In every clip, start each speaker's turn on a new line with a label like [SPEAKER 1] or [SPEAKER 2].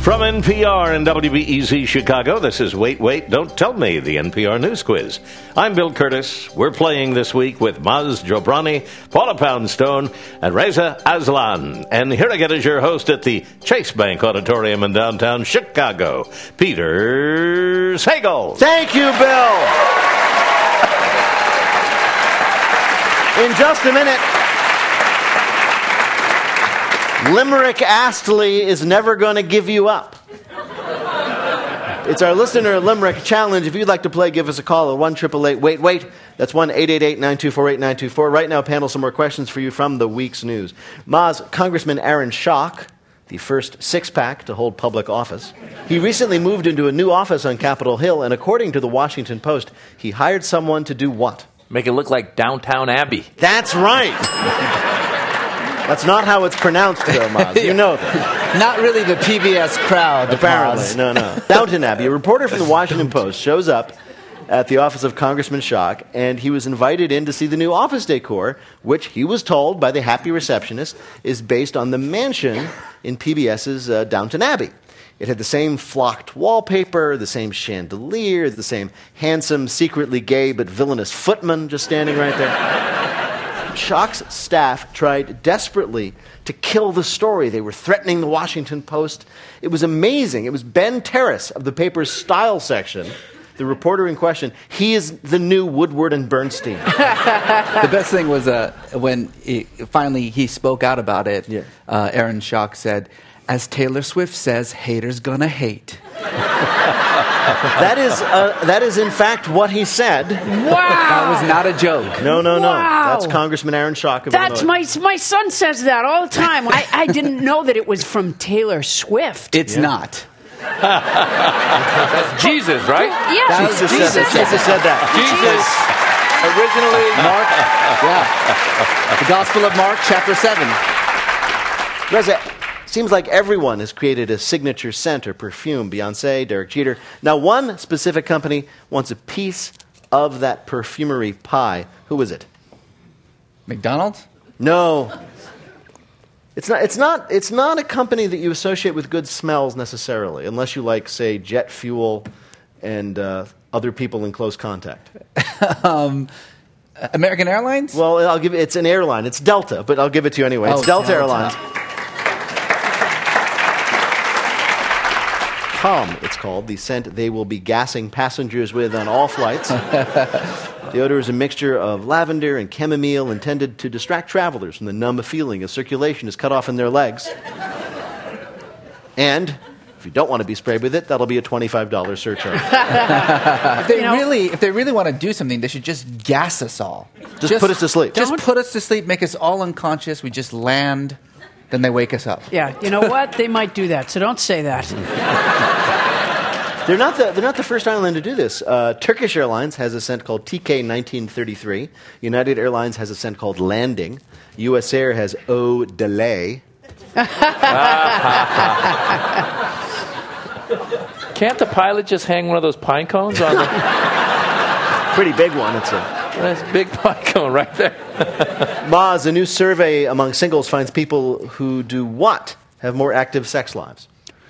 [SPEAKER 1] From NPR and WBEZ Chicago, this is Wait, Wait, Don't Tell Me, the NPR News Quiz. I'm Bill Curtis. We're playing this week with Maz Jobrani, Paula Poundstone, and Reza Aslan. And here again is your host at the Chase Bank Auditorium in downtown Chicago, Peter Sagal.
[SPEAKER 2] Thank you, Bill. In just a minute, Limerick Astley is never going to give you up. It's our listener Limerick challenge. If you'd like to play, give us a call at 1-888-WAIT-WAIT. That's 1-888-924-8924. Right now, panel, some more questions for you from the week's news. Maz, Congressman Aaron Schock, the first six-pack to hold public office. He recently moved into a new office on Capitol Hill, and according to the Washington Post, he hired someone to do what?
[SPEAKER 3] Make it look like Downtown Abbey.
[SPEAKER 2] That's right. That's not how it's pronounced, though, Maz. You know that.
[SPEAKER 4] Not really the PBS crowd,
[SPEAKER 2] apparently.
[SPEAKER 4] Maz.
[SPEAKER 2] No. Downton Abbey. A reporter from the Washington Post shows up at the office of Congressman Schock, and he was invited in to see the new office decor, which he was told by the happy receptionist is based on the mansion in PBS's Downton Abbey. It had the same flocked wallpaper, the same chandelier, the same handsome, secretly gay but villainous footman just standing right there. Schock's staff tried desperately to kill the story. They were threatening the Washington Post. It was amazing. It was Ben Terrace of the paper's style section, the reporter in question. He is the new Woodward and Bernstein.
[SPEAKER 4] The best thing was when finally he spoke out about it, Aaron Schock said, "As Taylor Swift says, haters gonna hate."
[SPEAKER 2] That is in fact what he said.
[SPEAKER 5] Wow!
[SPEAKER 4] That was not a joke.
[SPEAKER 2] No.
[SPEAKER 5] Wow.
[SPEAKER 2] That's Congressman Aaron Schock of
[SPEAKER 5] That's
[SPEAKER 2] Illinois.
[SPEAKER 5] my son says that all the time. I didn't know that it was from Taylor Swift.
[SPEAKER 4] It's not.
[SPEAKER 3] That's Jesus, right?
[SPEAKER 5] Yeah,
[SPEAKER 2] Jesus said that.
[SPEAKER 3] Jesus. Originally,
[SPEAKER 4] Mark. Yeah. The Gospel of Mark, chapter 7.
[SPEAKER 2] Reza, seems like everyone has created a signature scent or perfume. Beyonce, Derek Jeter. Now, one specific company wants a piece of that perfumery pie. Who is it?
[SPEAKER 4] McDonald's?
[SPEAKER 2] No. It's not a company that you associate with good smells necessarily, unless you like, say, jet fuel and other people in close contact.
[SPEAKER 4] American Airlines?
[SPEAKER 2] Well, it's an airline. It's Delta, but I'll give it to you anyway. It's Delta Airlines. Calm, it's called, the scent they will be gassing passengers with on all flights. The odor is a mixture of lavender and chamomile intended to distract travelers from the numb feeling as circulation is cut off in their legs. And if you don't want to be sprayed with it, that'll be a $25 surcharge.
[SPEAKER 4] If they really want to do something, they should just gas us all.
[SPEAKER 2] Just put us to sleep.
[SPEAKER 4] Just put us to sleep, make us all unconscious. We just land, then they wake us up.
[SPEAKER 5] Yeah, you know what? They might do that, so don't say that.
[SPEAKER 2] They're not the first airline to do this. Turkish Airlines has a scent called TK 1933. United Airlines has a scent called Landing. US Air has O Delay.
[SPEAKER 3] can't the pilot just hang one of those pine cones on the...
[SPEAKER 2] Pretty big one. It's a
[SPEAKER 3] That's a big pine cone right there.
[SPEAKER 2] Maz, a new survey among singles finds people who do what have more active sex lives?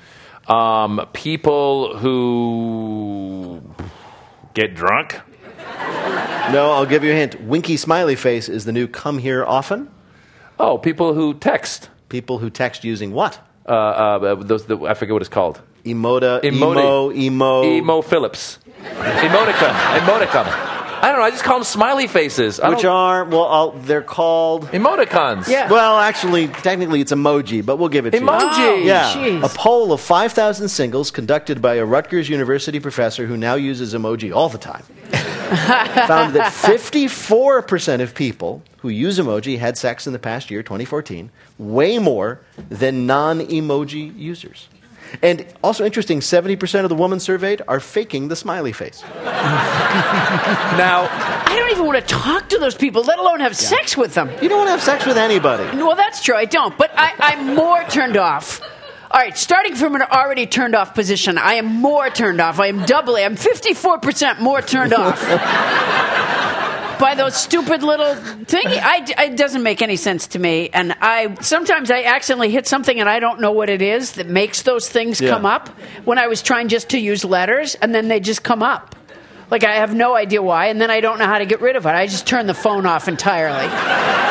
[SPEAKER 3] People who get drunk.
[SPEAKER 2] No, I'll give you a hint. Winky smiley face is the new come here often.
[SPEAKER 3] Oh, people who text.
[SPEAKER 2] People who text using what?
[SPEAKER 3] I forget what it's called.
[SPEAKER 2] Emo
[SPEAKER 3] Phillips. Emoticon. I don't know. I just call them smiley faces.
[SPEAKER 2] They're called
[SPEAKER 3] emoticons.
[SPEAKER 5] Yeah.
[SPEAKER 2] Well, actually, technically it's emoji, but we'll give it to you.
[SPEAKER 3] Emoji.
[SPEAKER 2] Yeah.
[SPEAKER 5] Jeez.
[SPEAKER 2] A poll of 5,000 singles conducted by a Rutgers University professor who now uses emoji all the time found that 54% of people who use emoji had sex in the past year, 2014, way more than non-emoji users. And also interesting, 70% of the women surveyed are faking the smiley face.
[SPEAKER 3] Now,
[SPEAKER 5] I don't even want to talk to those people, let alone have sex with them.
[SPEAKER 2] You don't want to have sex with anybody.
[SPEAKER 5] Well, that's true, I don't. But I'm more turned off. All right, starting from an already turned off position, I am more turned off. I'm 54% more turned off by those stupid little thingy. It doesn't make any sense to me. And sometimes I accidentally hit something and I don't know what it is that makes those things come up when I was trying just to use letters, and then they just come up. Like, I have no idea why, and then I don't know how to get rid of it. I just turn the phone off entirely.